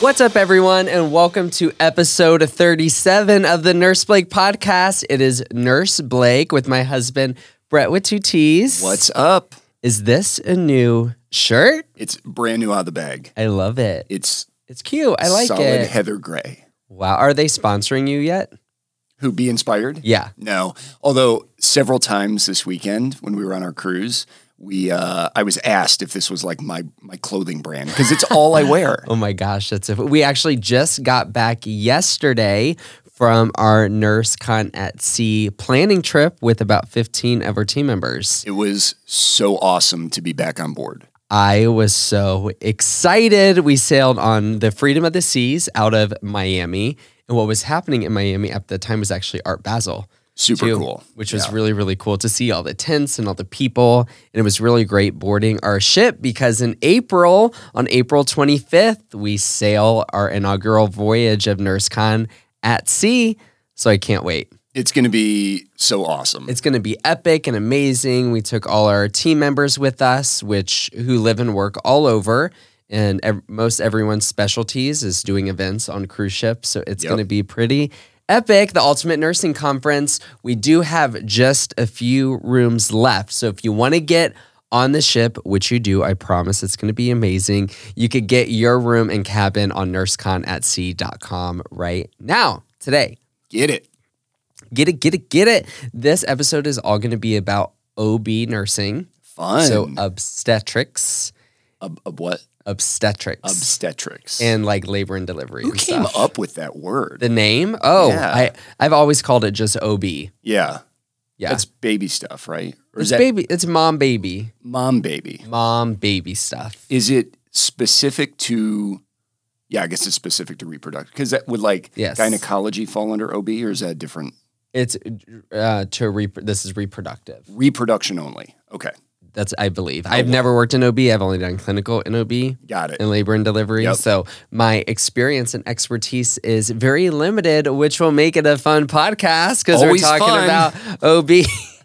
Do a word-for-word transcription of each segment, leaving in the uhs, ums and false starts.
What's up, everyone, and welcome to episode thirty-seven of the Nurse Blake podcast. It is Nurse Blake with my husband, Brett with two T's. What's up? Is this a new shirt? It's brand new out of the bag. I love it. It's It's cute. I like solid it. heather gray. Wow. Are they sponsoring you yet? Who, Be Inspired? Yeah. No. Although several times this weekend when we were on our cruise, we uh, I was asked if this was like my my clothing brand because it's all I wear. Oh my gosh, that's it. We actually just got back yesterday from our NurseCon at Sea planning trip with about fifteen of our team members. It was so awesome to be back on board. I was so excited. We sailed on the Freedom of the Seas out of Miami. And what was happening in Miami at the time was actually Art Basel. Super too, cool. Which was Yeah. really, really cool to see all the tents and all the people. And it was really great boarding our ship because in April, on April twenty-fifth, we sail our inaugural voyage of NurseCon at sea. So I can't wait. It's going to be so awesome. It's going to be epic and amazing. We took all our team members with us, which who live and work all over. And ev- most everyone's specialties is doing events on cruise ships. So it's Yep. going to be pretty epic. The Ultimate Nursing Conference. We do have just a few rooms left. So if you want to get on the ship, which you do, I promise it's going to be amazing. You could get your room and cabin on nursecon at sea dot com right now, today. Get it. Get it, get it, get it. This episode is all going to be about O B nursing. Fun. So obstetrics. Ob- ob- what? Obstetrics. Obstetrics. And like labor and delivery. Who and came stuff. up with that word? The name? Oh, Yeah. I, I've always called it just O B. yeah. Yeah. That's baby stuff, right? Or it's is that baby. It's mom baby. mom baby? Mom baby stuff. Is it specific to, yeah, I guess it's specific to reproduction. Because that would like Yes. gynecology fall under O B or is that different? It's uh, to re- this is reproductive. Reproduction only. Okay. That's I believe. Oh, I've wow. never worked in O B. I've only done clinical in O B. Got it. In labor and delivery. Yep. So my experience and expertise is very limited, which will make it a fun podcast because we're Always talking fun. about O B.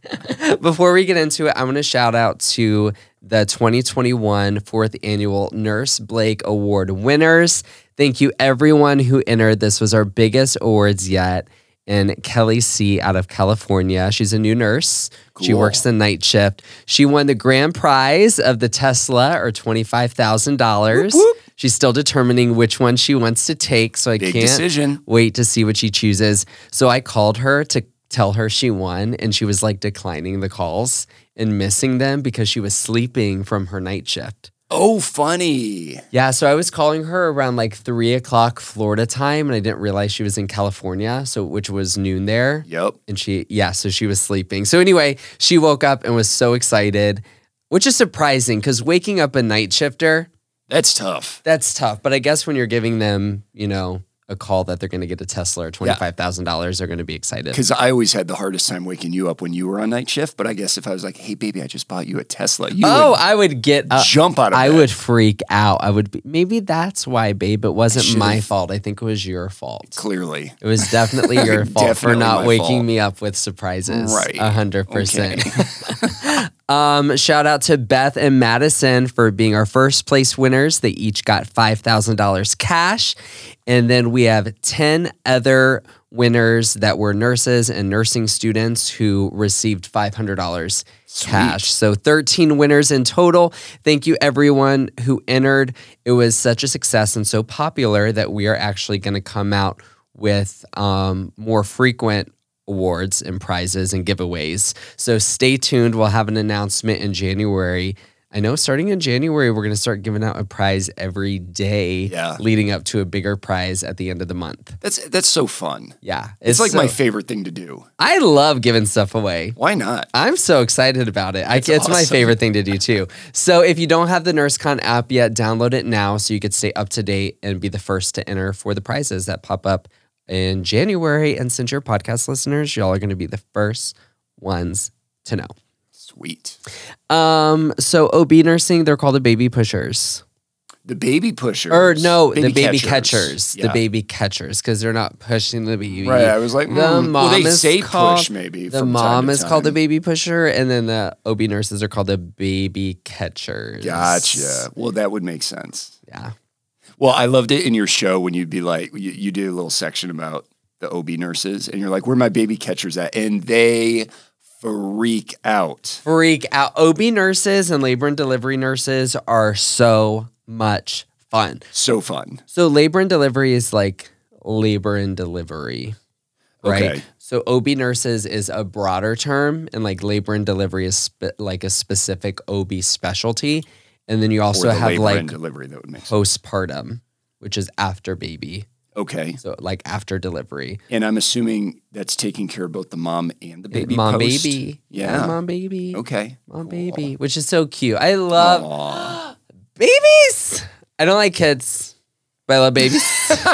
Before we get into it, I want to shout out to the twenty twenty-one fourth Annual Nurse Blake Award winners. Thank you, everyone who entered. This was our biggest awards yet. And Kelly C. out of California. She's a new nurse. She Cool. works the night shift. She won the grand prize of the Tesla, or twenty-five thousand dollars. Whoop, whoop. She's still determining which one she wants to take, so I Big can't decision. wait to see what she chooses. So I called her to tell her she won, and she was like declining the calls and missing them because she was sleeping from her night shift. Oh, funny. Yeah, so I was calling her around like three o'clock Florida time, and I didn't realize she was in California, so which was noon there. Yep. And she, yeah, so she was sleeping. So anyway, she woke up and was so excited, which is surprising because waking up a night shifter, That's tough. that's tough. But I guess when you're giving them, you know, a call that they're going to get a Tesla or twenty-five thousand dollars, they're going to be excited. Because I always had the hardest time waking you up when you were on night shift. But I guess if I was like, hey, baby, I just bought you a Tesla, you Oh, would I would get up. jump out of I bed. would freak out. I would be, maybe that's why, babe. It wasn't should've- my fault. I think it was your fault. Clearly. It was definitely your fault for Definitely not my waking fault. me up with surprises. Right. A hundred percent. Okay. Um, shout out to Beth and Madison for being our first place winners. They each got five thousand dollars cash. And then we have ten other winners that were nurses and nursing students who received five hundred dollars cash. So thirteen winners in total. Thank you everyone who entered. It was such a success and so popular that we are actually going to come out with um, more frequent awards and prizes and giveaways. So stay tuned. We'll have an announcement in January. I know starting in January, we're going to start giving out a prize every day Yeah. leading up to a bigger prize at the end of the month. That's that's so fun. Yeah. It's, like so- my favorite thing to do. I love giving stuff away. Why not? I'm so excited about it. I, It's it's my awesome. favorite thing to do too. So if you don't have the NurseCon app yet, download it now so you could stay up to date and be the first to enter for the prizes that pop up in January. And since you're podcast listeners, y'all are going to be the first ones to know. Sweet. Um, so O B nursing, they're called the baby pushers. The baby pushers. Or no, the baby catchers. catchers. Yeah. The baby catchers, because they're not pushing the baby. Right. I was like, The mm. mom well, they is say called, push maybe. The from mom time to is called the time. baby pusher, and then the O B nurses are called the baby catchers. Gotcha. Well, that would make sense. Yeah. Well, I loved it in your show when you'd be like, you, you did a little section about the O B nurses, and you're like, where are my baby catchers at? And they freak out. Freak out. O B nurses and labor and delivery nurses are so much fun. So fun. So labor and delivery is like labor and delivery, right? Okay. So O B nurses is a broader term, and like labor and delivery is spe- like a specific O B specialty. And then you also Or the have labor like and delivery that would make sense. postpartum, which is after baby. Okay. So like after delivery. And I'm assuming that's taking care of both the mom and the baby. Mom post. baby. Yeah. Mom baby. Okay. Mom Cool. baby, which is so cute. I love Aw. babies. I don't like kids, but I love babies.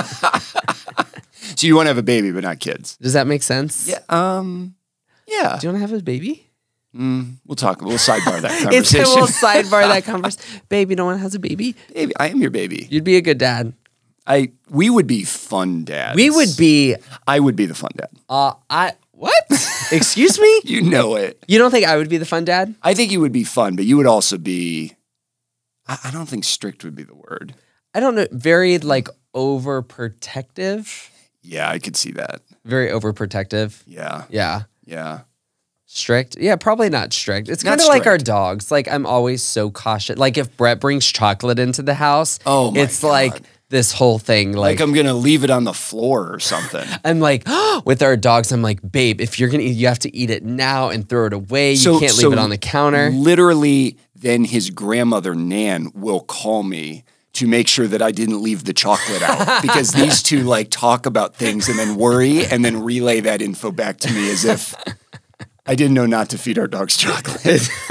So you want to have a baby, but not kids? Does that make sense? Yeah. Um. Yeah. Do you want to have a baby? Mm, we'll talk. We'll sidebar that It's conversation. we'll sidebar that conversation. Baby, no one has a baby. Baby, I am your baby. You'd be a good dad. I. We would be fun dads. We would be. I would be the fun dad. Uh, I what? Excuse me. You know it. You don't think I would be the fun dad? I think you would be fun, but you would also be. I, I don't think strict would be the word. I don't know. Very like overprotective. Yeah, I could see that. Very overprotective. Yeah. Yeah. Yeah. Strict? Yeah, probably not strict. It's Not kind of like our strict. dogs. Like I'm always so cautious. Like if Brett brings chocolate into the house, Oh my it's God. like this whole thing. Like, Like I'm gonna leave it on the floor or something. I'm like with our dogs. I'm like, babe, if you're gonna eat, you have to eat it now and throw it away. So- you can't so leave it on the counter. Literally, then his grandmother Nan will call me to make sure that I didn't leave the chocolate out because these two like talk about things and then worry and then relay that info back to me as if I didn't know not to feed our dogs chocolate.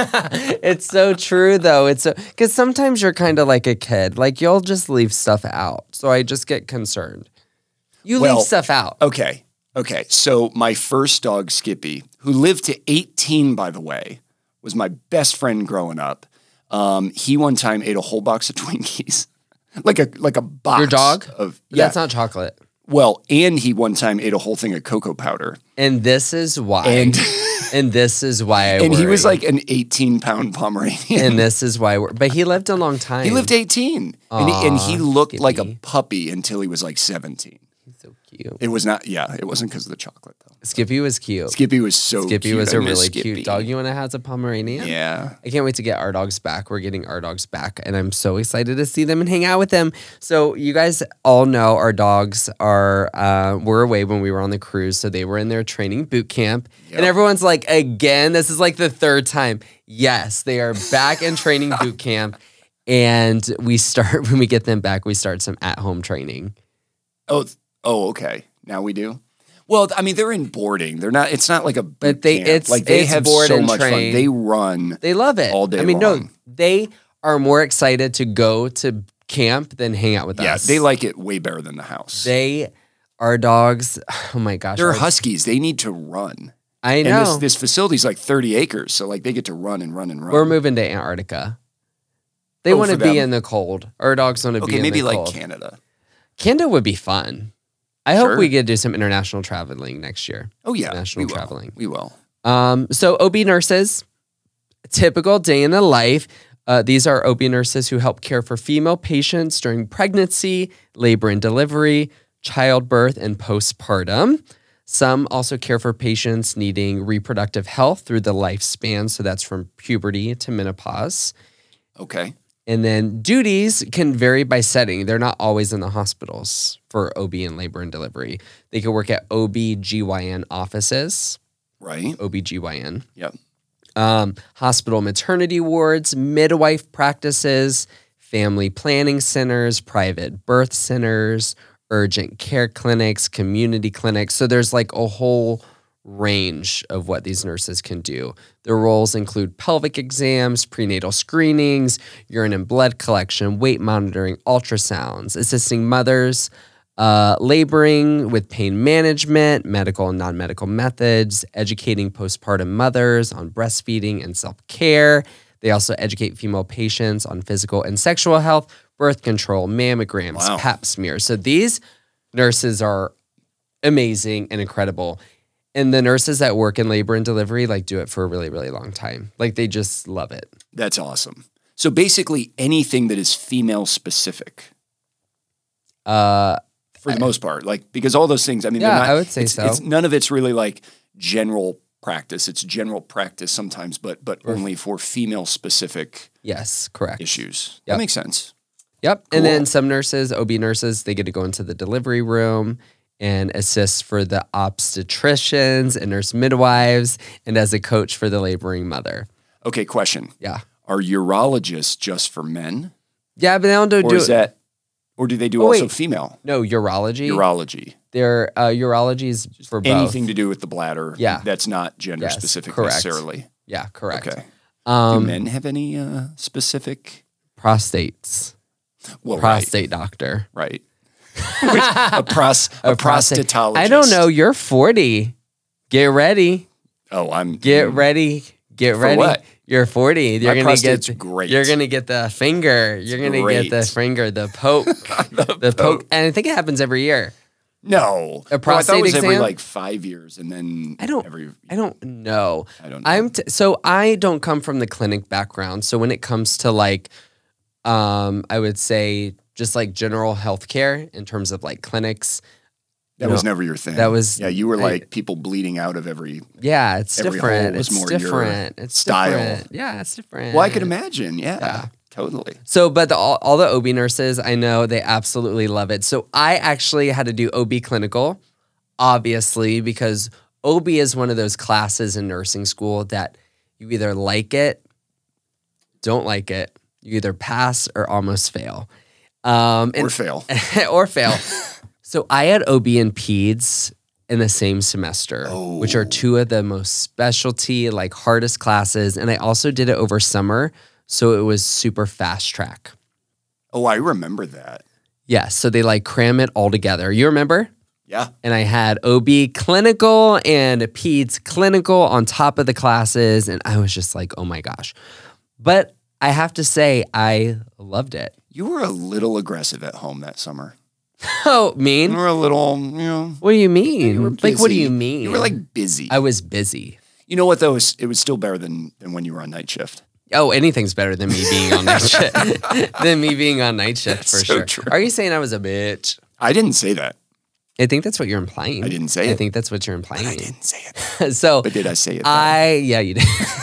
It's so true though. It's so because sometimes you're kind of like a kid. Like you'll just leave stuff out. So I just get concerned. You Well, leave stuff out. Okay. Okay. So my first dog, Skippy, who lived to eighteen, by the way, was my best friend growing up. Um, he one time ate a whole box of Twinkies. like a like a box. Your dog? Of yeah. That's not chocolate. Well, and he one time ate a whole thing of cocoa powder. And this is why. And and this is why I and he was worry. like an eighteen pound Pomeranian. And this is why we're, but he lived a long time. he lived eighteen. and, he, and he Aw, looked like a Skippy. puppy until he was like seventeen. He's so cute. It was not, yeah, it wasn't because of the chocolate though. Skippy was cute. Skippy was so Skippy cute. was I a miss really Skippy. cute dog. You want to have a Pomeranian? Yeah. I can't wait to get our dogs back. We're getting our dogs back, and I'm so excited to see them and hang out with them. So you guys all know our dogs are uh, were away when we were on the cruise, so they were in their training boot camp. Yep. And everyone's like, again, this is like the third time. Yes, they are back in training boot camp, and we start when we get them back. We start some at home training. Oh, th- oh, okay. Now we do. Well, I mean, they're in boarding. They're not. It's not like a boot But they- camp. it's- like they it's have board so and much train. fun. They run. They love it All day I mean, no, long. they are more excited to go to camp than hang out with Yeah, us. they like it way better than the house. They, our dogs. Oh my gosh, They're our- huskies. They need to run. I And know. this this facility's like thirty acres, so like they get to run and run and run. We're moving to Antarctica. They Oh, want to for be them. in the cold. Our dogs want to be Okay, in maybe the like cold. Canada. Canada would be fun. I Sure. hope we get to do some international traveling next year. Oh yeah, International we will. traveling. We will. Um, so O B nurses, typical day in the life. Uh, these are O B nurses who help care for female patients during pregnancy, labor and delivery, childbirth, and postpartum. Some also care for patients needing reproductive health through the lifespan. So that's from puberty to menopause. Okay. And then duties can vary by setting. They're not always in the hospitals for O B and labor and delivery. They can work at O B G Y N offices, Right. O B G Y N. Yep. Um, hospital maternity wards, midwife practices, family planning centers, private birth centers, urgent care clinics, community clinics. So there's like a whole range of what these nurses can do. Their roles include pelvic exams, prenatal screenings, urine and blood collection, weight monitoring, ultrasounds, assisting mothers, uh, laboring with pain management, medical and non-medical methods, educating postpartum mothers on breastfeeding and self-care. They also educate female patients on physical and sexual health, birth control, mammograms, Wow. pap smears. So these nurses are amazing and incredible. And the nurses that work in labor and delivery like do it for a really, really long time. Like they just love it. That's awesome. So basically anything that is female specific. Uh, For the most part, like because all those things, I mean, Yeah, they're not, I would say it's, so. It's, none of it's really like general practice. It's general practice sometimes, but but only for female specific yes, correct. issues. Yep. That makes sense. Yep. Cool. And then some nurses, O B nurses, they get to go into the delivery room and assist for the obstetricians and nurse midwives and as a coach for the laboring mother. Okay, question. Yeah. Are urologists just for men? Yeah, but they don't do, Or do is that, or do they do Oh, also wait. female? no urology. Urology. Their uh, urology is for both. Anything to do with the bladder. Yeah. That's not gender Yes, specific correct. necessarily. Yeah, correct. Okay. Um, do men have any uh, specific? prostates. Well, Prostate doctor. Right. right. Which, a pros, a, prostate- prostatologist. I don't know. You're forty. Get ready. Oh, I'm. Get ready. Get For ready. what? You're forty. You're My gonna get. prostate's great. You're gonna get the finger. You're gonna get the great. finger. The poke. the, the poke. And I think it happens every year. No. A No, I thought prostate it was every exam? like five years, and then I don't- Every, I don't know. I don't know. I'm t- so I don't come from the clinic background. So when it comes to like, um, I would say just like general healthcare in terms of like clinics. that you was know, never your thing. that was- Yeah, you were I- like people bleeding out of every. Yeah, it's Every different. hole was It's more your different. It's style. different. Yeah, it's different. Well, I could imagine. Yeah, Yeah. totally. So, but the, all, all the O B nurses, I know they absolutely love it. So I actually had to do O B clinical, obviously, because O B is one of those classes in nursing school that you either like it, don't like it, you either pass or almost fail. Um, Or and- fail. or fail. So I had O B and peds in the same semester, which are two of the most specialty, like hardest classes. And I also did it over summer. So it was super fast track. Oh, I remember that. Yeah. So they like cram it all together. You remember? Yeah. And I had O B clinical and peds clinical on top of the classes. And I was just like, oh my gosh. But I have to say, I loved it. You were a little aggressive at home that summer. Oh, You mean? were a little, you know. What do you mean? You were Like, what do busy. you mean? You were like busy. I was busy. You know what though? It was, it was still better than than when you were on night shift. Oh, anything's better than me being on night shift. than me being on night shift for So sure. true. Are you saying I was a bitch? I didn't say that. I think that's what you're implying. I didn't say I it. think that's what you're implying. I didn't say it. so But did I say it? though? I yeah, you did.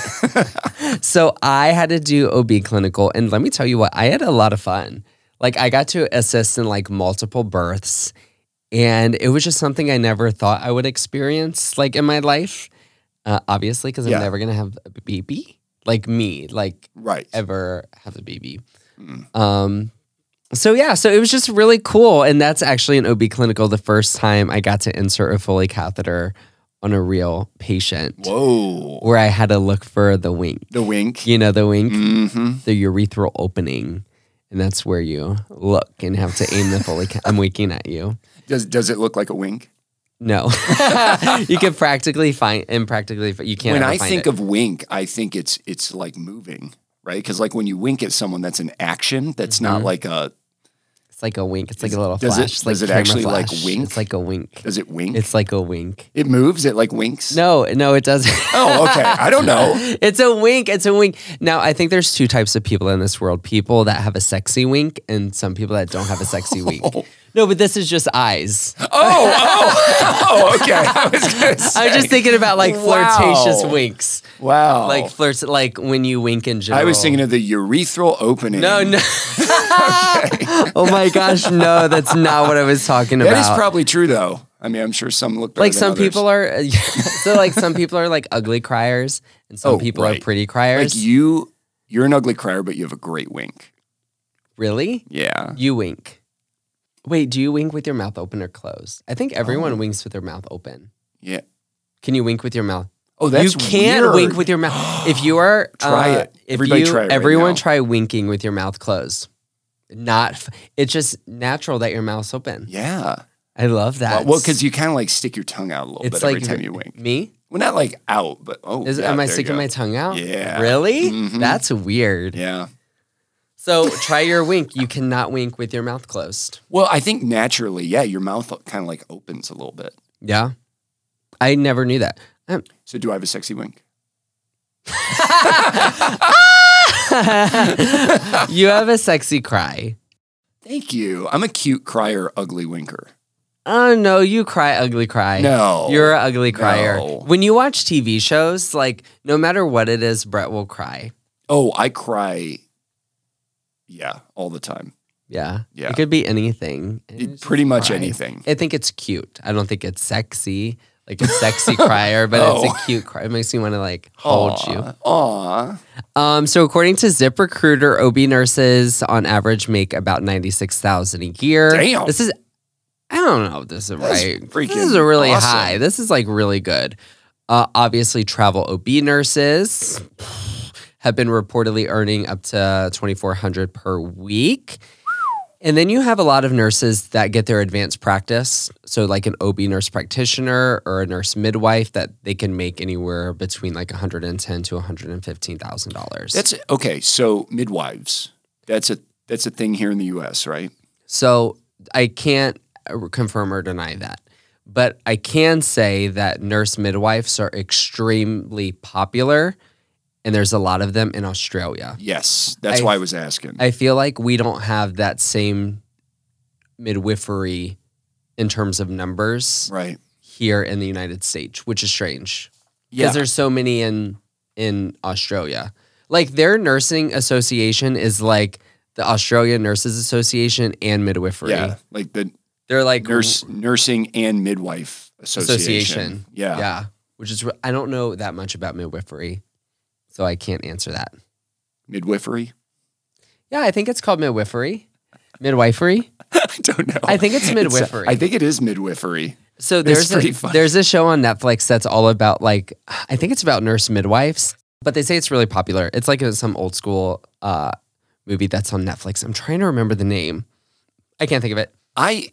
So I had to do O B clinical, and let me tell you what, I had a lot of fun. Like I got to assist in like multiple births, and it was just something I never thought I would experience like in my life. Uh, obviously, because I'm Yeah. never gonna have a baby like me, like Right. ever have a baby. Um, so yeah, so it was just really cool, and that's actually an O B clinical. The first time I got to insert a Foley catheter on a real patient, Whoa. where I had to look for the wink. The wink. You know, the wink, Mm-hmm. the urethral opening, and that's where you look and have to aim the Foley. Ca- I'm winking at you. Does does it look like a wink? No, you can practically find and practically you can't. When ever I find think it. of wink, I think it's it's like moving, right? Because like when you wink at someone, that's an action. That's not like a. it's like a wink. It's like a little Does it- flash. It's like does it camera actually, like, flash. wink? It's like a wink. Does it wink? It's like a wink. it moves. It like winks. No, no, it doesn't. Oh, okay. I don't know. It's a wink. It's a wink. Now, I think there's two types of people in this world: people that have a sexy wink, and some people that don't have a sexy wink. No, but this is just eyes. Oh, oh, oh. Okay. I was gonna say. I was just thinking about like flirtatious Wow. winks, Wow. like flirts, like when you wink in general. I was thinking of the urethral opening. No, no. Oh my gosh, no, that's not what I was talking That about. is probably true, though. I mean, I'm sure some look better like than some others. people are. So like some people are like ugly criers, and some Oh, people are right. pretty criers. Like you, you're an ugly crier, but you have a great wink. Really? Yeah. You wink. Wait, do you wink with your mouth open or closed? I think everyone Oh. winks with their mouth open. Yeah. Can you wink with your mouth? Oh, that's you can't weird. wink with your mouth. If you are Try uh, it. If Everybody you, try it right everyone now. try winking with your mouth closed. Not. f- It's just natural that your mouth's open. Yeah. I love that. Well, because you kind of like stick your tongue out a little it's bit like every time you wink. Me? Well, not like out, but oh, Is yeah, am I there you sticking go. my tongue out? Yeah. Really? Mhm. That's weird. Yeah. So try your wink. You cannot wink with your mouth closed. Well, I think naturally, yeah, your mouth kind of like opens a little bit. Yeah. I never knew that. Um, So, do I have a sexy wink? you have a sexy cry. Thank you. I'm a cute crier, ugly winker. Oh, no, you cry, ugly cry. No. You're an ugly crier. No. When you watch T V shows, like, no matter what it is, Brett will cry. Oh, I cry, yeah, all the time. Yeah. Yeah. It could be anything. It, pretty much cry. anything. I think it's cute. I don't think it's sexy, like a sexy crier, but Oh. it's a cute cry. It makes me want to, like, hold Aw, you. Aw. Um, so according to ZipRecruiter, O B nurses on average make about ninety-six thousand dollars a year. Damn. This is, I don't know if this is That's right. freaking This is really awesome. high. This is like really good. Uh, obviously, travel O B nurses have been reportedly earning up to twenty-four hundred dollars per week. And then you have a lot of nurses that get their advanced practice. So like an O B nurse practitioner or a nurse midwife that they can make anywhere between like one hundred ten thousand dollars to one hundred fifteen thousand dollars. That's okay. So midwives, that's a that's a thing here in the U S, right? So I can't confirm or deny that. But I can say that nurse midwives are extremely popular, and there's a lot of them in Australia. Yes, that's I- why I was asking. I feel like we don't have that same midwifery in terms of numbers right. here in the United States, which is strange. Because Yeah. there's so many in in Australia. Like their nursing association is like the Australian Nurses Association and midwifery. Yeah, like the They're like nurse nursing and midwife association. association. Yeah. Yeah. Which is, I don't know that much about midwifery, so I can't answer that. Midwifery? Yeah, I think it's called midwifery. Midwifery? I don't know. I think it's It's a- midwifery. I think it is midwifery. So It's there's pretty a, funny. there's a show on Netflix that's all about like, I think it's about nurse midwives, but they say it's really popular. It's like some old school uh, movie that's on Netflix. I'm trying to remember the name. I can't think of it. I,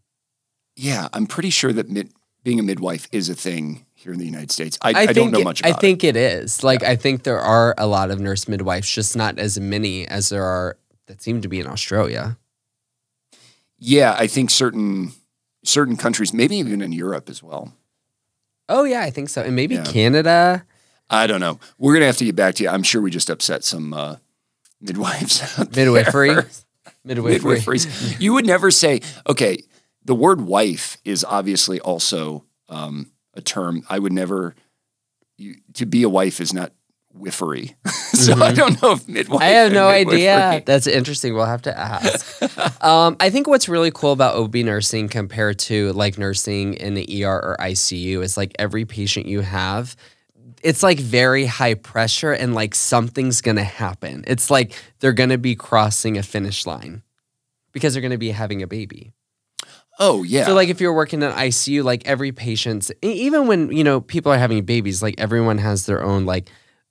yeah, I'm pretty sure that mid, being a midwife is a thing here in the United States. I, I, think don't know it- much about I think it is. Like, I think there are a lot of nurse midwives, just not as many as there are that seem to be in Australia. it. Yeah, I think certain certain countries, maybe even in Europe as well. Oh, yeah, I think so. And maybe Yeah. Canada. I don't know. We're going to have to get back to you. I'm sure we just upset some uh, midwives out there. Midwifery. Midwifery. Midwiferys. You would never say, okay, the word wife is obviously also um, a term. I would never, you, to be a wife is not whiffery. so I don't know if midwife Mm-hmm. I have and no midwifery- idea. That's interesting. We'll have to ask. um, I think what's really cool about O B nursing compared to like nursing in the E R or I C U is like every patient you have, it's like very high pressure and like something's going to happen. It's like they're going to be crossing a finish line because they're going to be having a baby. Oh, yeah. So like if you're working in I C U, like every patient's, e- even when, you know, people are having babies, like everyone has their own like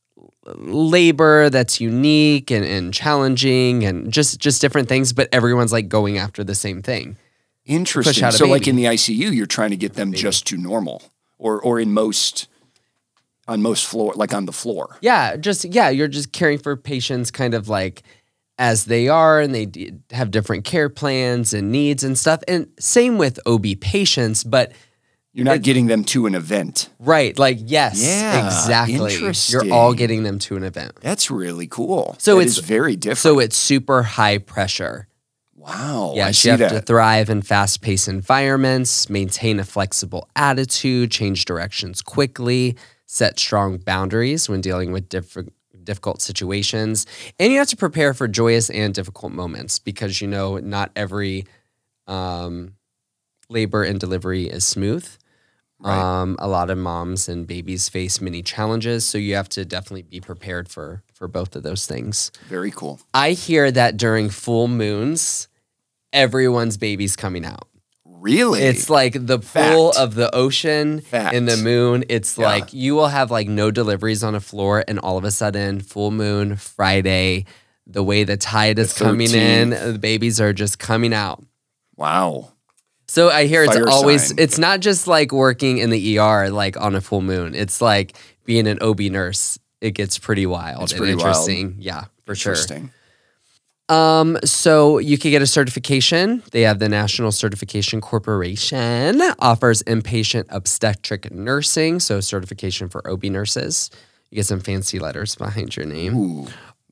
labor that's unique and, and challenging and just, just different things, but everyone's like going after the same thing. Interesting. out a So like baby. in the I C U, you're trying to get them just to normal or, or in most, on most floor, like on the floor. Yeah, just, yeah, you're just caring for patients kind of like as they are and they d- have different care plans and needs and stuff. And same with O B patients, but You're not It- getting them to an event. right, like yes, Yeah, exactly. You're interesting. all getting them to an event. That's really cool. So That it's- is very different. So it's super high pressure. wow. I Yes, see you have that. to thrive in fast-paced environments, maintain a flexible attitude, change directions quickly, set strong boundaries when dealing with different difficult situations, and you have to prepare for joyous and difficult moments because you know not every um, labor and delivery is smooth. Right. Um, a lot of moms and babies face many challenges, so you have to definitely be prepared for for both of those things. Very cool. I hear that during full moons, everyone's baby's coming out. Really? It's like the pool Fact. of the ocean Fact. and the moon. It's Yeah. like you will have like no deliveries on a floor, and all of a sudden, full moon Friday, the way the tide is coming in, thirteenth. the babies are just coming out. wow. So I hear it's Fire always, sign. it's not just like working in the E R like on a full moon. It's like being an O B nurse. It gets pretty wild It's and pretty wild. interesting. Yeah, for sure. Interesting. Um, so you could get a certification. They have the National Certification Corporation offers inpatient obstetric nursing, so certification for O B nurses. You get some fancy letters behind your name. Ooh.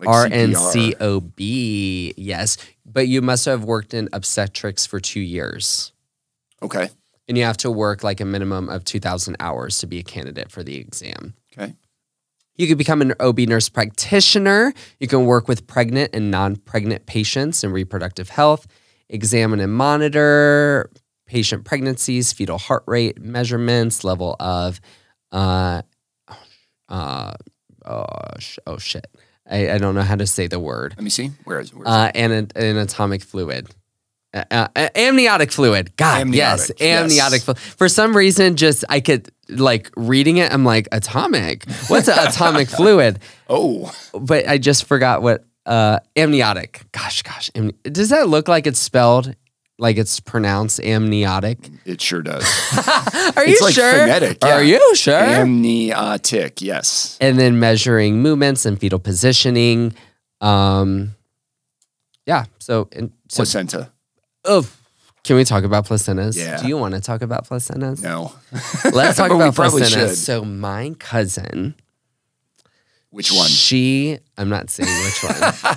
Like R C P R. N C O B, yes. But you must have worked in obstetrics for two years. Okay. And you have to work like a minimum of two thousand hours to be a candidate for the exam. Okay. You can become an O B nurse practitioner. You can work with pregnant and non-pregnant patients in reproductive health, examine and monitor patient pregnancies, fetal heart rate measurements, level of, uh, uh, oh, sh- oh shit. I, I don't know how to say the word. Let me see. Where is, where is Uh, and anatomic fluid. Uh, uh, amniotic fluid. God, Amniotic, yes. Amniotic yes. fluid. For some reason, just I could, like, reading it, I'm like, atomic? What's an atomic fluid? Oh. But I just forgot what, uh, amniotic. Gosh, gosh. Am- Does that look like it's spelled like it's pronounced amniotic? It sure does. Are you It's like sure? phonetic, yeah. Are you sure? Amniotic, yes. And then measuring movements and fetal positioning. Um, yeah. So, and, so Placenta. oh, can we talk about placentas? Yeah. Do you want to talk about placentas? No. Let's talk But we about probably placentas. should. So my cousin, Which one? she, I'm not saying which one.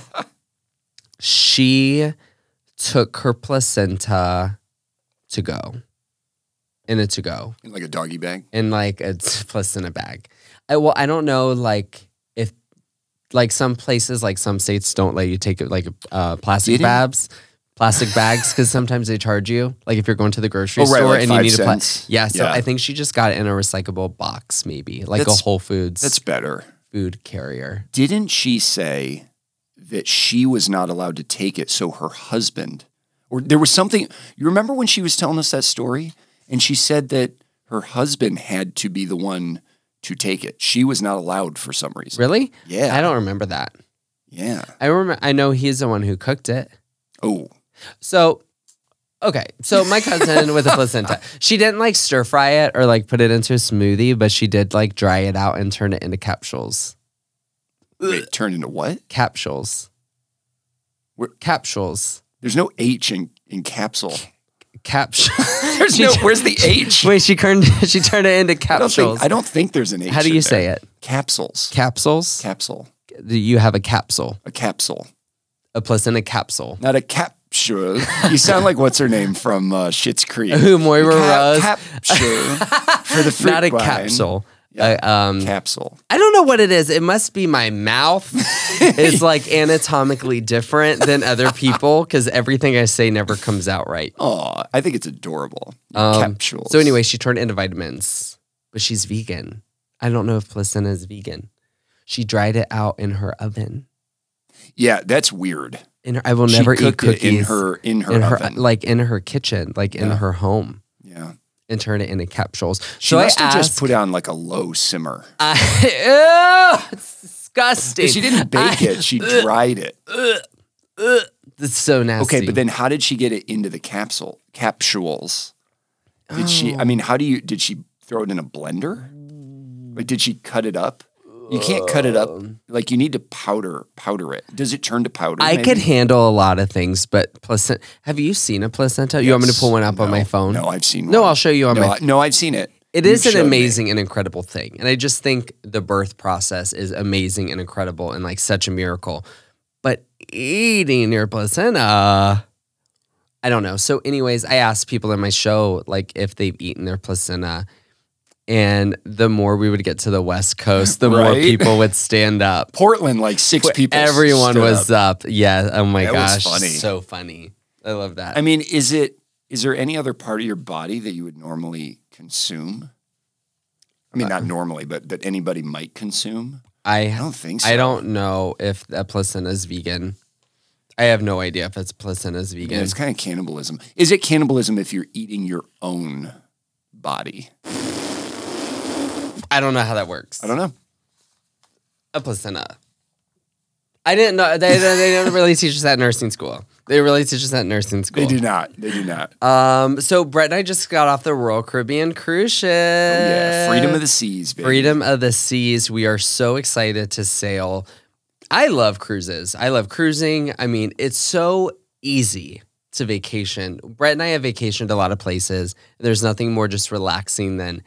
She took her placenta to go. In a to go. In like a doggy bag? In like a t- placenta bag. I, well, I don't know, like, if, like, some places, like some states don't let you take it, like, uh, plastic Didn't? bags. Plastic bags, because sometimes they charge you. Like if you're going to the grocery Oh, right, store like and you five need a pla- cents. yeah. So Yeah. I think she just got it in a recyclable box, maybe like That's- a Whole Foods That's better. food carrier. Didn't she say that she was not allowed to take it so her husband, or there was something, you remember when she was telling us that story? And she said that her husband had to be the one to take it. She was not allowed for some reason. Really? Yeah. I don't remember that. Yeah. I remember. I know he's the one who cooked it. Oh. So, okay. So my cousin with a placenta, she didn't like stir fry it or like put it into a smoothie, but she did like dry it out and turn it into capsules. Wait, turned into what? Capsules. Where- Capsules. There's no H in, in capsule. Capsule. There's She no, tu- where's the H? Wait, she turned she turned it into I don't, capsules. think, I don't think there's an H. How do in you there. say it? Capsules. Capsules? Capsule. You have a capsule. A capsule. A placenta capsule. Not a capsule. You sound like what's her name from uh, Schitt's Creek. Who, Moira Cap- Rose? Capsule for the fruit Not a wine. capsule. Yeah. Uh, um, Capsule. I don't know what it is. It must be my mouth is like anatomically different than other people because everything I say never comes out right. Oh, I think it's adorable. Um, Capsules. So anyway, she turned it into vitamins, but she's vegan. I don't know if placenta is vegan. She dried it out in her oven. Yeah, that's weird. In her, I will She never eat cooked it cookies in her in her in her oven. like in her kitchen, like in Yeah. her home, Yeah. and turn it into capsules. She so must I have asked, just put it on like a low simmer. I, ew, it's disgusting. She didn't bake I- it. She dried it. It's so nasty. Okay, but then how did she get it into the capsule capsules? Did she? Oh. I mean, how do you? Did she throw it in a blender? Like, did she cut it up? You can't cut it up. Like, you need to powder powder it. Does it turn to powder? I maybe? could handle a lot of things, but placenta. Have you seen a placenta? You want me to pull one up on No, my phone? No, I've seen. No, one. I'll show you on no, my. I, no, I've seen it. It You've is an showed me. amazing and incredible thing, and I just think the birth process is amazing and incredible and like such a miracle. But eating your placenta, I don't know. So, anyways, I asked people in my show like if they've eaten their placenta. And the more we would get to the West Coast, the more Right? people would stand up. Portland, like six people. Everyone stood was up. up. Yeah. Oh my That was gosh. funny. So funny. I love that. I mean, is it? Is there any other part of your body that you would normally consume? I mean, not normally, but that anybody might consume. I I don't think so. I don't know if a placenta is vegan. I have no idea if it's placenta is vegan. Yeah, it's kind of cannibalism. Is it cannibalism if you're eating your own body? I don't know how that works. I don't know. A placenta. I didn't know. They, they, they don't really teach us that in nursing school. They really teach us that in nursing school. They do not. They do not. Um, so Brett and I just got off the Royal Caribbean cruise ship. Oh, yeah, freedom of the seas, baby. Freedom of the seas. We are so excited to sail. I love cruises. I love cruising. I mean, it's so easy to vacation. Brett and I have vacationed a lot of places. There's nothing more just relaxing than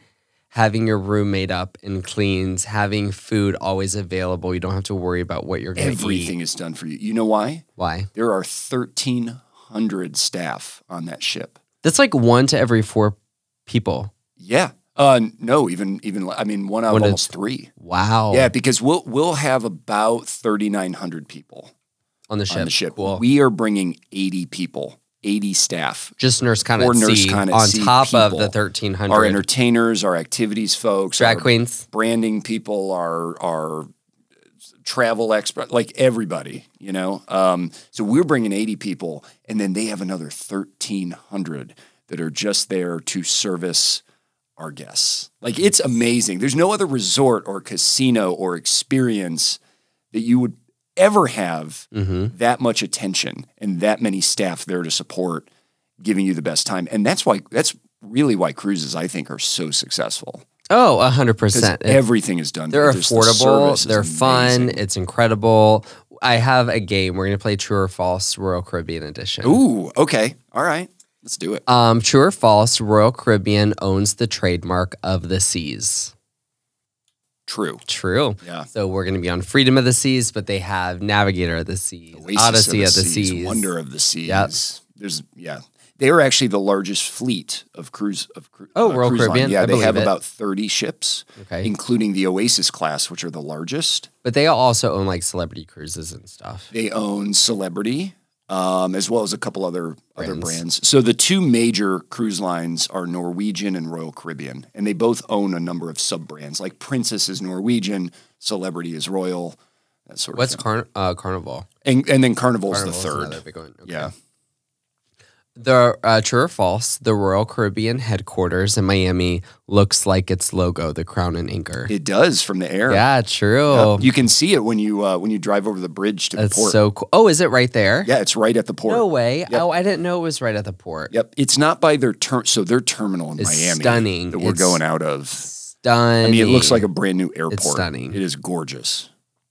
having your room made up and cleaned, having food always available. You don't have to worry about what you're going to eat. Everything is done for you. You know why? Why? There are thirteen hundred staff on that ship. That's like one to every four people. Yeah. Uh, no, even even I mean one out of One to- almost three. Wow. Yeah, because we'll we'll have about thirty-nine hundred people On the ship. on the ship. Cool. We are bringing eighty people, eighty staff. Just Nurse Con Or at Nurse Sea Con at on Sea top of people. the thirteen hundred. Our entertainers, our activities folks, Drag our queens. branding people, our our travel expert, like everybody, you know. Um, so we're bringing eighty people, and then they have another thirteen hundred that are just there to service our guests. Like, it's amazing. There's no other resort or casino or experience that you would ever have Mm-hmm. that much attention and that many staff there to support giving you the best time. And that's why that's really why cruises, I think, are so successful. Oh, one hundred Because percent. everything is done. They're There's the affordable. service is They're fun. amazing. It's incredible. I have a game. We're going to play True or False Royal Caribbean Edition. Ooh, okay. All right. Let's do it. Um, True or False, Royal Caribbean owns the trademark of the seas. True. True. Yeah. So we're going to be on Freedom of the Seas, but they have Navigator of the Seas, Oasis Odyssey of the, of the seas, Seas. Wonder of the Seas. Yep. There's yeah. They are actually the largest fleet of cruise of cru- Oh, uh, Royal cruise line. Caribbean? Yeah, I they believe have it. about thirty ships, Okay. including the Oasis class, which are the largest. But they also own like celebrity cruises and stuff. They own Celebrity, um, as well as a couple other other Brands. brands. So the two major cruise lines are Norwegian and Royal Caribbean, and they both own a number of sub brands. Like Princess is Norwegian, Celebrity is Royal, that sort What's of thing. Car- uh, Carnival? and, and then Carnival's, Carnival's the third. another big one. Okay. Yeah. The uh, True or False, the Royal Caribbean headquarters in Miami looks like its logo, the crown and anchor. It does from the air. Yeah, true. Yep. You can see it when you uh, when you drive over the bridge to That's the port. so cool. Oh, is it right there? Yeah, it's right at the port. No way. Oh, I didn't know it was right at the port. Yep, it's not by their ter- so their terminal in It's Miami stunning. that we're It's going out of. Stunning. I mean, it looks like a brand new airport. stunning. It is gorgeous.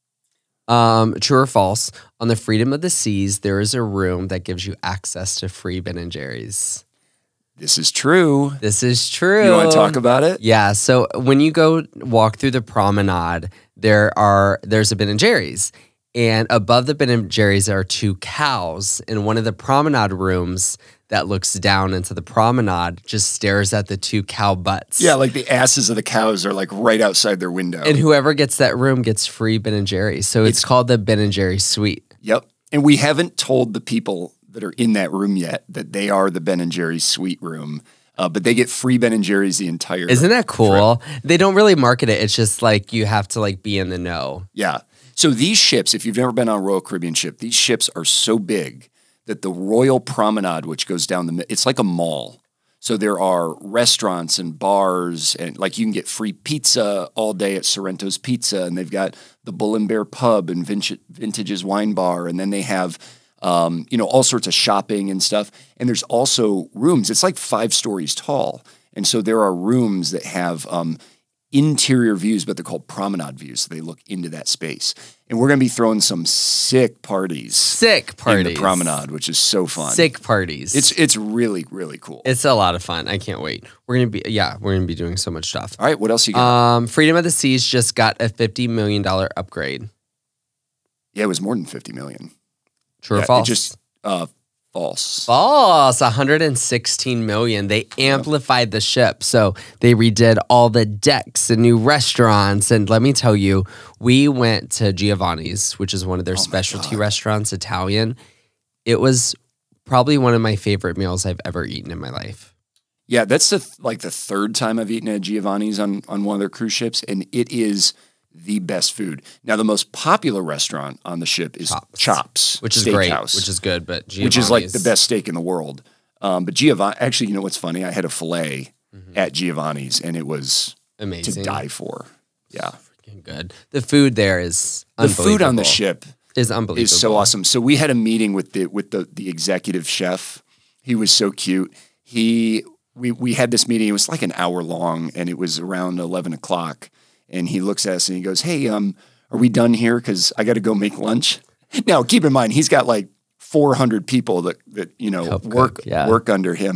Um, true or false? On the Freedom of the Seas, there is a room that gives you access to free Ben and Jerry's. This is true. This is true. You want to talk about it? Yeah. So when you go walk through the promenade, there are there's a Ben and Jerry's, and above the Ben and Jerry's are two cows. And one of the promenade rooms that looks down into the promenade just stares at the two cow butts. Yeah, like the asses of the cows are like right outside their window. And whoever gets that room gets free Ben and Jerry's. So it's, It's- called the Ben and Jerry's Suite. Yep. And we haven't told the people that are in that room yet that they are the Ben and Jerry's suite room. Uh, but they get free Ben and Jerry's the entire Isn't that cool? They don't really market it. It's just like you have to like be in the know. Yeah. So these ships, if you've never been on a Royal Caribbean ship, these ships are so big that the Royal Promenade, which goes down the, mi- it's like a mall. So there are restaurants and bars, and like you can get free pizza all day at Sorrento's Pizza, and they've got the Bull and Bear Pub and Vintage, Vintage's Wine Bar, and then they have, um, you know, all sorts of shopping and stuff. And there's also rooms. It's like five stories tall, and so there are rooms that have um, interior views, but they're called promenade views. So they look into that space. And we're going to be throwing some sick parties Sick parties. in the promenade, which is so fun. Sick parties. It's it's really, really cool. It's a lot of fun. I can't wait. We're gonna be yeah, we're gonna be doing so much stuff. All right, what else you got? Um, Freedom of the Seas just got a fifty million dollar upgrade. yeah, it was more than fifty million. True Yeah, or false? It just uh, false. False. one hundred sixteen million. They amplified the ship, so they redid all the decks and new restaurants. And let me tell you, we went to Giovanni's, which is one of their Oh my specialty God. restaurants, Italian. It was probably one of my favorite meals I've ever eaten in my life. Yeah, that's the th- like the third time I've eaten at Giovanni's on on one of their cruise ships, and it is the best food. Now, the most popular restaurant on the ship is Chops. Chops, Which is great, Steakhouse, which is good, but Giovanni's, which is like the best steak in the world. Um, but Giovanni, actually, you know what's funny? I had a filet at Giovanni's, and it was amazing. to die for. Yeah, Freaking good. The food there is the food on the unbelievable. ship is unbelievable. is so awesome. So we had a meeting with the with the the executive chef. He was so cute. He we we had this meeting. It was like an hour long, and it was around eleven o'clock. And he looks at us and he goes, "Hey, um, are we done here? Because I got to go make lunch." Now, keep in mind, he's got like four hundred people that that you know Help cook, work yeah. work under him.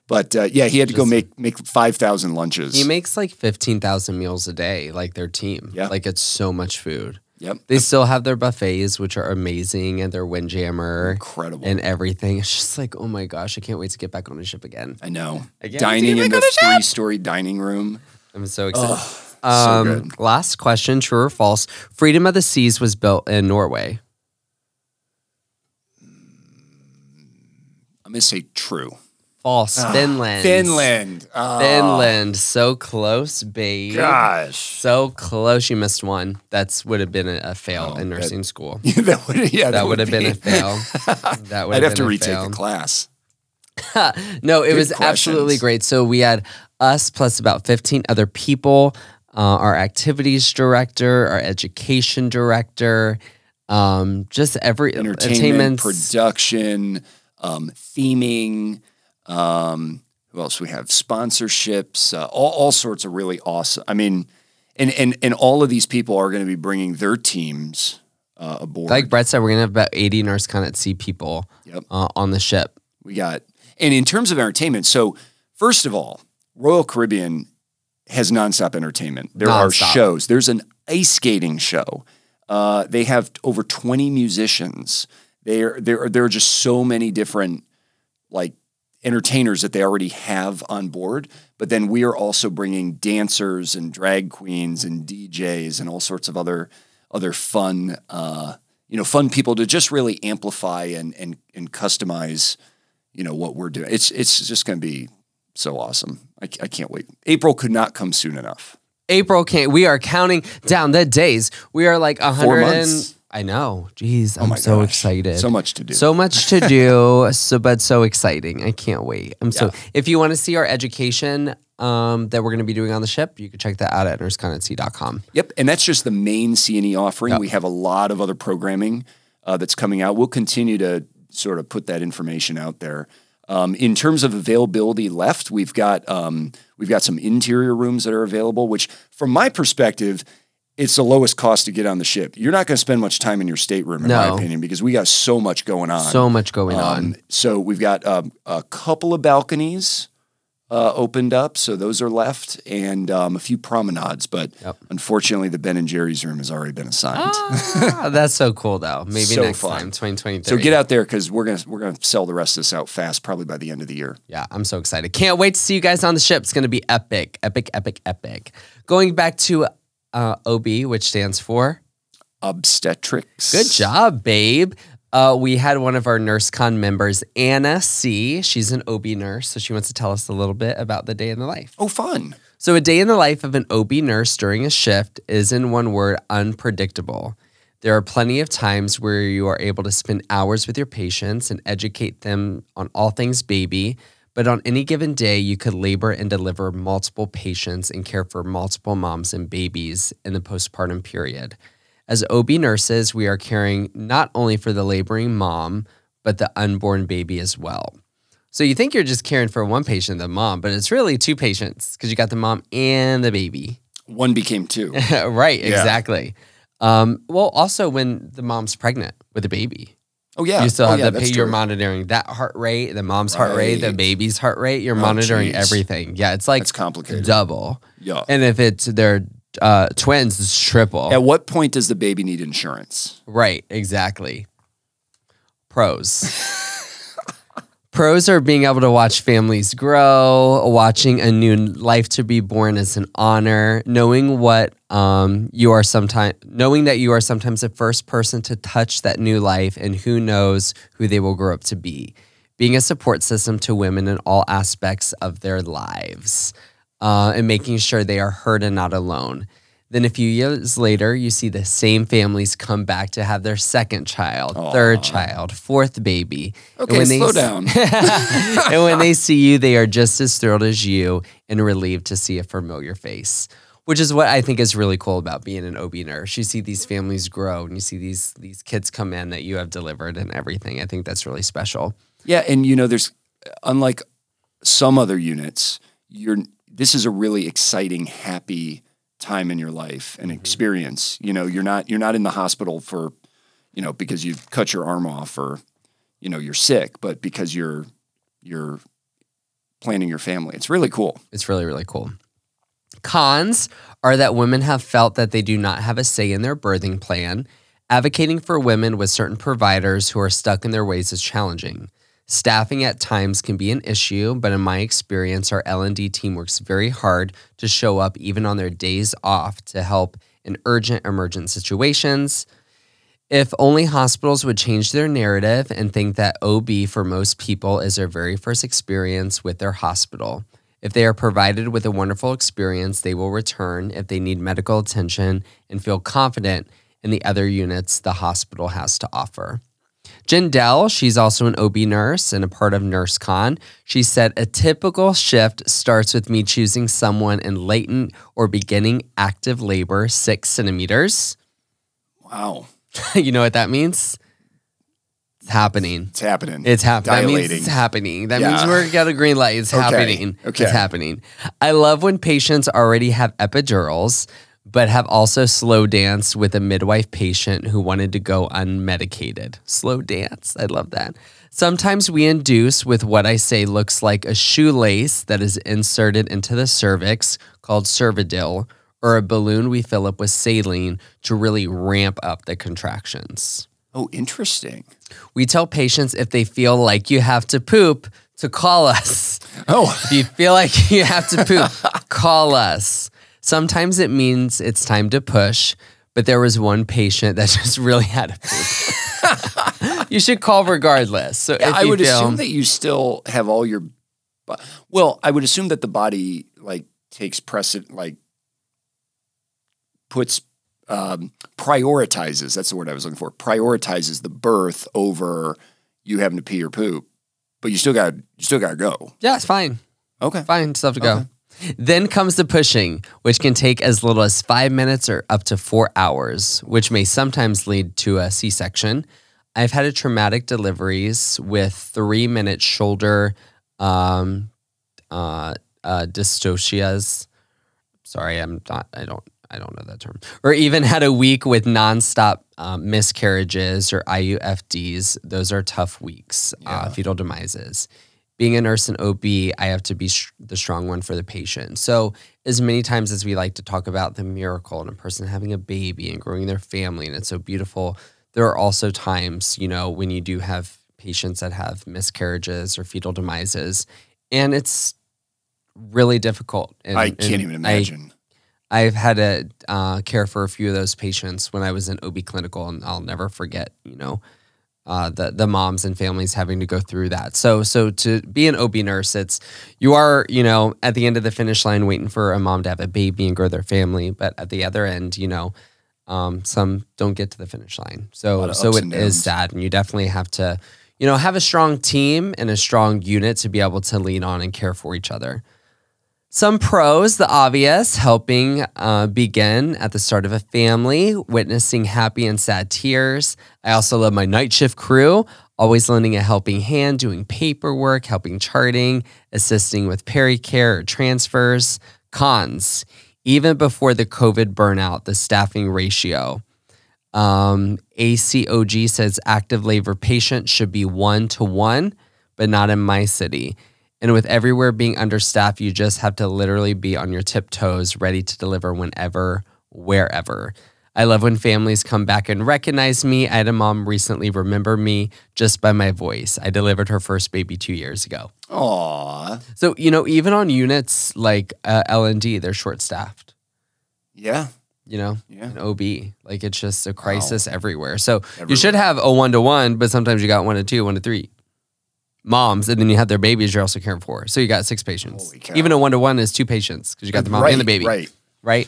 But uh, yeah, he had to go make make five thousand lunches. He makes like fifteen thousand meals a day, like their team. Yeah. Like it's so much food. Yep. They still have their buffets, which are amazing, and their Windjammer. Incredible. And everything. It's just like, oh my gosh, I can't wait to get back on a ship again. I know. Again, Dining in the three-story dining room. I'm so excited. Oh, um, so good. Last question, true or false? Freedom of the Seas was built in Norway. I'm going to say true. False. Ah, Finland. Finland. Oh, Finland. So close, babe. Gosh. So close. You missed one. That's would have been a, a fail Oh, in nursing that- school. Yeah, that would, yeah, That would have been be- a fail. That would I'd have have to been a retake fail. the class. No, it Good was questions. absolutely great. So we had us plus about fifteen other people, uh, our activities director, our education director, um, just every Entertainment, entertainments- production, um, theming. Um, who else we have? Sponsorships, uh, all, all sorts of really awesome. I mean, and and and all of these people are going to be bringing their teams uh, aboard. Like Brett said, we're gonna have about eighty Nurse Con at Sea people Yep. uh, on the ship. We got, and in terms of entertainment, so first of all, Royal Caribbean has nonstop entertainment. There are Nonstop. shows. There's an ice skating show. Uh, they have over twenty musicians. There, there, there are just so many different like entertainers that they already have on board. But then we are also bringing dancers and drag queens and D Js and all sorts of other other fun, uh, you know, fun people to just really amplify and and and customize, you know, what we're doing. It's it's just going to be so awesome. I, I can't wait. April could not come soon enough. April can't. We are counting down the days. We are like a Four hundred. months. And, I know. Jeez, I'm my so gosh. excited. So much to do. So much to do. So, but so exciting. I can't wait. I'm so. Yeah. If you want to see our education um, that we're going to be doing on the ship, you can check that out at nurse con at sea dot com. Yep, and that's just the main C and E offering. Yep. We have a lot of other programming uh, that's coming out. We'll continue to sort of put that information out there. Um, in terms of availability left, we've got um, we've got some interior rooms that are available, which from my perspective, it's the lowest cost to get on the ship. You're not going to spend much time in your stateroom, in No. my opinion, because we got so much going on. So much going Um, on. So we've got um, a couple of balconies uh, opened up, so those are left, and um, a few promenades. But Yep. unfortunately, the Ben and Jerry's room has already been assigned. Ah, that's so cool, though. Maybe So next fun. time, twenty twenty-three. So get out there because we're gonna we're gonna sell the rest of this out fast, probably by the end of the year. Yeah, I'm so excited. Can't wait to see you guys on the ship. It's going to be epic, epic, epic, epic. Going back to uh, O B, which stands for Obstetrics. Good job, babe. Uh, we had one of our NurseCon members, Anna C. She's an O B nurse, so she wants to tell us a little bit about the day in the life. Oh, fun. So a day in the life of an O B nurse during a shift is, in one word, unpredictable. There are plenty of times where you are able to spend hours with your patients and educate them on all things baby, but on any given day, you could labor and deliver multiple patients and care for multiple moms and babies in the postpartum period. As O B nurses, we are caring not only for the laboring mom, but the unborn baby as well. So you think you're just caring for one patient, the mom, but it's really two patients because you got the mom and the baby. One became two. Right, Yeah. exactly. Um, well, also when the mom's pregnant with a baby, Oh yeah. you still oh, have yeah, the that's pa- you're true. monitoring that heart rate, the mom's heart rate, the Right. baby's heart rate. You're Oh, monitoring geez. everything. Yeah, it's like That's complicated. double. Yeah. And if it's they're uh, twins, it's triple. At what point does the baby need insurance? Right, exactly. Pros. Pros are being able to watch families grow, watching a new life to be born is an honor, knowing what um, you are sometimes, knowing that you are sometimes the first person to touch that new life, and who knows who they will grow up to be. Being a support system to women in all aspects of their lives, uh, and making sure they are heard and not alone. Then a few years later, you see the same families come back to have their second child, third child, fourth baby. And Okay, when they slow s- down. and when they see you, they are just as thrilled as you and relieved to see a familiar face, which is what I think is really cool about being an O B nurse. You see these families grow and you see these these kids come in that you have delivered and everything. I think that's really special. Yeah, and you know, there's unlike some other units, you're this is a really exciting, happy time in your life and experience. You know, you're not you're not in the hospital for, you know, because you've cut your arm off or, you know, you're sick, but because you're you're planning your family. It's really cool. It's really, really cool. Cons are that women have felt that they do not have a say in their birthing plan. Advocating for women with certain providers who are stuck in their ways is challenging. Staffing at times can be an issue, but in my experience, our L and D team works very hard to show up even on their days off to help in urgent emergent situations. If only hospitals would change their narrative and think that O B for most people is their very first experience with their hospital. If they are provided with a wonderful experience, they will return if they need medical attention and feel confident in the other units the hospital has to offer. Jen Dell, she's also an O B nurse and a part of NurseCon. She said, a typical shift starts with me choosing someone in latent or beginning active labor, six centimeters. Wow. You know what that means? It's happening. It's happening. It's happening. That means Dilating. it's happening. That Yeah. means we're got a green light. It's Okay. happening. Okay. It's happening. I love when patients already have epidurals, but have also slow danced with a midwife patient who wanted to go unmedicated. Slow dance. I love that. Sometimes we induce with what I say looks like a shoelace that is inserted into the cervix called Cervidil, or a balloon we fill up with saline to really ramp up the contractions. Oh, interesting. We tell patients if they feel like you have to poop to call us. Oh, If you feel like you have to poop, call us. Sometimes it means it's time to push, but there was one patient that just really had to poop. You should call regardless. So yeah, if I you would feel, assume that you still have all your. bo- Well, I would assume that the body like takes precedent, like puts um, prioritizes. That's the word I was looking for. Prioritizes the birth over you having to pee or poop, but you still got you still got to go. yeah, it's fine. Okay. Fine, stuff to go. Okay. Then comes the pushing, which can take as little as five minutes or up to four hours, which may sometimes lead to a C-section. I've had a traumatic deliveries with three-minute shoulder um, uh, uh, dystocias. Sorry, I'm not. I don't. I don't know that term. Or even had a week with nonstop um, miscarriages or I U F Ds. Those are tough weeks. Yeah. Uh, fetal demises. Being a nurse in O B, I have to be sh- the strong one for the patient. So as many times as we like to talk about the miracle and a person having a baby and growing their family, and it's so beautiful, there are also times, you know, when you do have patients that have miscarriages or fetal demises, and it's really difficult. And, I can't and even imagine. I, I've had to uh, care for a few of those patients when I was in O B clinical, and I'll never forget, you know, Uh, the the moms and families having to go through that. So so to be an O B nurse, it's you are, you know, at the end of the finish line waiting for a mom to have a baby and grow their family, but at the other end, you know, um, some don't get to the finish line. A lot So of so ups it and is downs. sad, and you definitely have to, you know, have a strong team and a strong unit to be able to lean on and care for each other. Some pros, the obvious, helping uh, begin at the start of a family, witnessing happy and sad tears. I also love my night shift crew, always lending a helping hand, doing paperwork, helping charting, assisting with pericare or transfers. Cons, even before the COVID burnout, the staffing ratio. Um, A C O G says active labor patients should be one to one, but not in my city. And with everywhere being understaffed, you just have to literally be on your tiptoes, ready to deliver whenever, wherever. I love when families come back and recognize me. I had a mom recently remember me just by my voice. I delivered her first baby two years ago. Aw. So, you know, even on units like uh, L and D, they're short-staffed, Yeah. you know, Yeah. and O B. Like, it's just a crisis everywhere. So you Everywhere. should have a one-to-one, but sometimes you got one to two, one to three. Moms, and then you have their babies you're also caring for. So you got six patients. Holy cow. Even a one-to-one is two patients because you got the mom right, and the baby. Right. Right?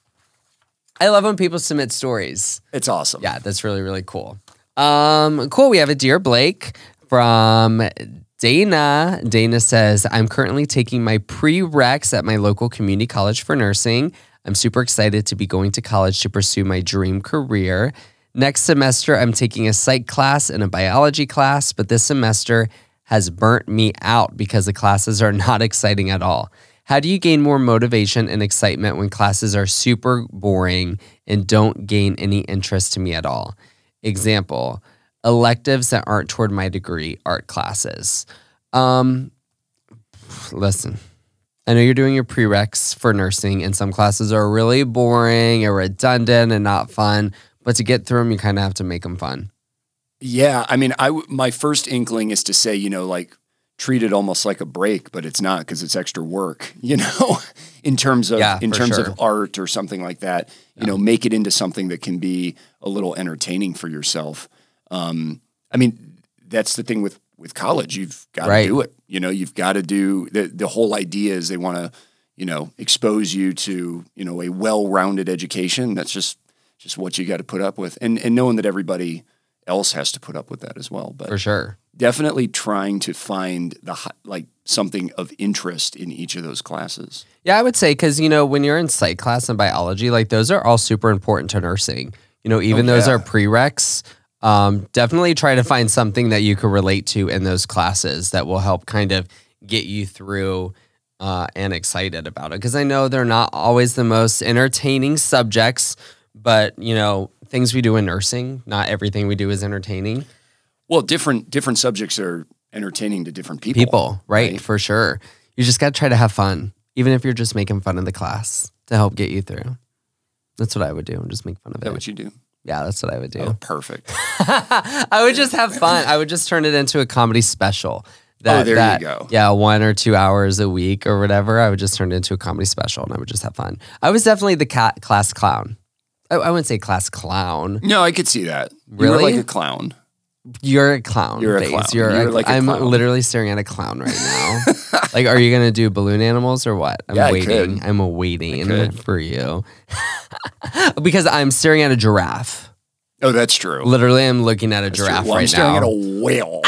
I love when people submit stories. It's awesome. Yeah, that's really, really cool. Um, cool. We have a Dear Blake from Dana. Dana says, I'm currently taking my prereqs at my local community college for nursing. I'm super excited to be going to college to pursue my dream career. Next semester, I'm taking a psych class and a biology class, but this semester has burnt me out because the classes are not exciting at all. How do you gain more motivation and excitement when classes are super boring and don't gain any interest to me at all? Example, electives that aren't toward my degree, art classes. Um, listen, I know you're doing your prereqs for nursing, and some classes are really boring or redundant and not fun. But to get through them, you kind of have to make them fun. Yeah, I mean, I w- my first inkling is to say, you know, like treat it almost like a break, but it's not because it's extra work. You know, in terms of Yeah, in for terms sure. of art or something like that. You know, make it into something that can be a little entertaining for yourself. Um, I mean, that's the thing with with college. You've got to Right. do it. You know, you've got to do the the whole idea is they want to, you know, expose you to, you know, a well-rounded education. That's just just what you got to put up with, and and knowing that everybody else has to put up with that as well. But For sure. definitely trying to find the hi- like something of interest in each of those classes. Yeah, I would say because, you know, when you're in psych class and biology, like those are all super important to nursing. You know, even Oh, those yeah. are prereqs. Um, definitely try to find something that you can relate to in those classes that will help kind of get you through uh, and excited about it. Because I know they're not always the most entertaining subjects, but, you know, things we do in nursing, not everything we do is entertaining. Well, different different subjects are entertaining to different people. People, right, right? for sure. You just got to try to have fun, even if you're just making fun of the class to help get you through. That's what I would do, and just make fun of Is that it. what you do? Yeah, that's what I would do. Oh, perfect. I would just have fun. I would just turn it into a comedy special. That, Oh, there you that, go. Yeah, one or two hours a week or whatever. I would just turn it into a comedy special, and I would just have fun. I was definitely the cat class clown. I, I wouldn't say class clown. No, I could see that. You Really? were like a clown. You're a clown. You're a Faze. clown. You're, You're a- like a I'm clown. literally staring at a clown right now. Like, are you gonna do balloon animals or what? I'm Yeah, I waiting. could. I'm waiting could. for you because I'm staring at a giraffe. Oh, that's true. Literally, I'm looking at a That's true. giraffe Well, I'm right staring now. at a whale.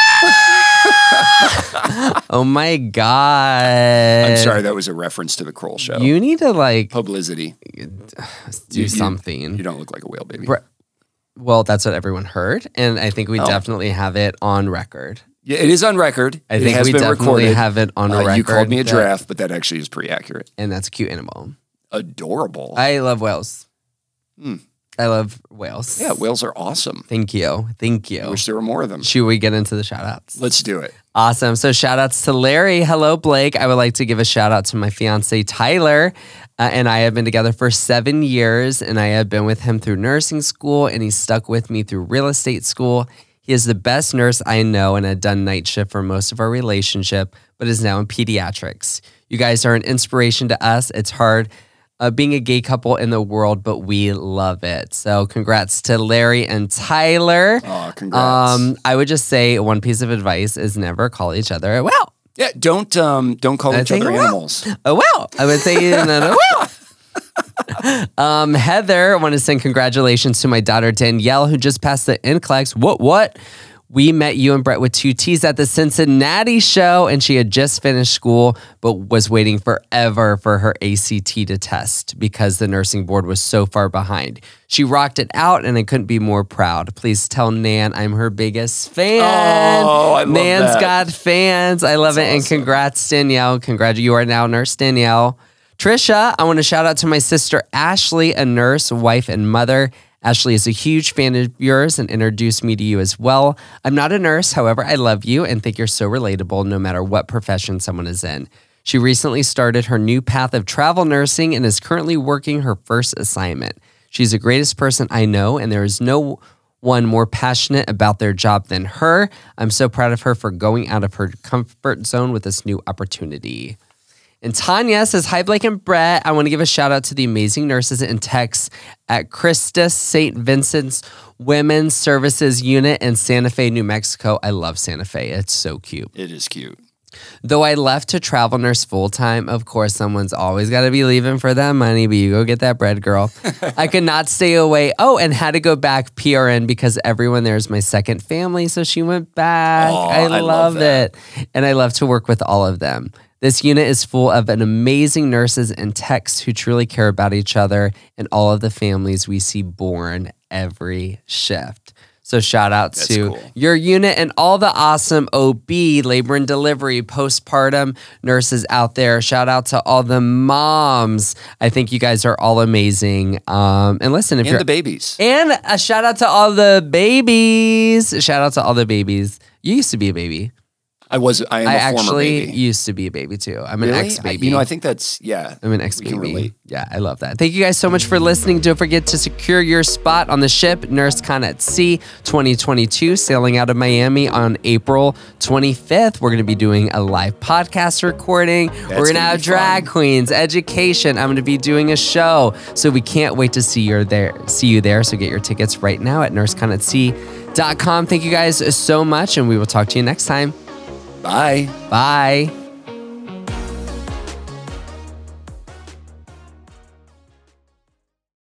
Oh my god! I'm sorry, that was a reference to the Kroll show. You need to like Publicity. do you- something. You don't look like a whale, baby. Br- Well, that's what everyone heard, and I think we Oh. definitely have it on record. Yeah, it is on record. I it think has we been definitely recorded. have it on Uh, record. you called me a that- giraffe, but that actually is pretty accurate. and that's a cute animal. Adorable. I love whales. Hmm. I love whales. yeah, whales are awesome. Thank you. Thank I you. wish there were more of them. Should we get into the shout outs? Let's do it. Awesome. So shout outs to Larry. Hello, Blake. I would like to give a shout out to my fiance, Tyler. Uh, and I have been together for seven years, and I have been with him through nursing school, and he's stuck with me through real estate school. He is the best nurse I know and had done night shift for most of our relationship, but is now in pediatrics. You guys are an inspiration to us. It's hard uh, being a gay couple in the world, but we love it. So congrats to Larry and Tyler. Oh, congrats. Um, I would just say one piece of advice is never call each other a well. yeah, don't um, don't call I each think other well. animals. A well. I would say no, no, well. Um, Heather, I want to send congratulations to my daughter Danielle, who just passed the N C L E X. What, what? We met you and Brett with two T's at the Cincinnati show, and she had just finished school, but was waiting forever for her A C T to test because the nursing board was so far behind. She rocked it out, and I couldn't be more proud. Please tell Nan I'm her biggest fan. Oh, I love Nan's that. got fans. I love That's it. And awesome. congrats, Danielle. Congrats. You are now Nurse Danielle. Trisha, I want to shout out to my sister Ashley, a nurse, wife, and mother. Ashley is a huge fan of yours and introduced me to you as well. I'm not a nurse, however, I love you and think you're so relatable no matter what profession someone is in. She recently started her new path of travel nursing and is currently working her first assignment. She's the greatest person I know, and there is no one more passionate about their job than her. I'm so proud of her for going out of her comfort zone with this new opportunity. And Tanya says, hi, Blake and Brett. I want to give a shout out to the amazing nurses and techs at Christus Saint Vincent's Women's Services Unit in Santa Fe, New Mexico. I love Santa Fe. It's so cute. It is cute. Though I left to travel nurse full time, of course, someone's always got to be leaving for that money, but you go get that bread, girl. I could not stay away. Oh, and had to go back P R N because everyone there is my second family. So she went back. Aw, I, I love, love that. it. And I love to work with all of them. This unit is full of an amazing nurses and techs who truly care about each other and all of the families we see born every shift. So shout out That's to cool. your unit and all the awesome O B, labor and delivery, postpartum nurses out there. Shout out to all the moms. I think you guys are all amazing. Um, and listen, if And you're the babies. and a shout out to all the babies. Shout out to all the babies. You used to be a baby. I was. I am I a former actually baby. used to be a baby too. I'm an Really? ex-baby. I, you know, I think that's yeah. I'm an we can ex-baby. relate. Yeah, I love that. Thank you guys so much for listening. Don't forget to secure your spot on the ship NurseCon at Sea twenty twenty-two, sailing out of Miami on April twenty-fifth. We're going to be doing a live podcast recording. We're going to gonna have be drag fun. queens, education. I'm going to be doing a show. So we can't wait to see you there. See you there. So get your tickets right now at nurse con at sea dot com. Thank you guys so much, and we will talk to you next time. Bye. Bye.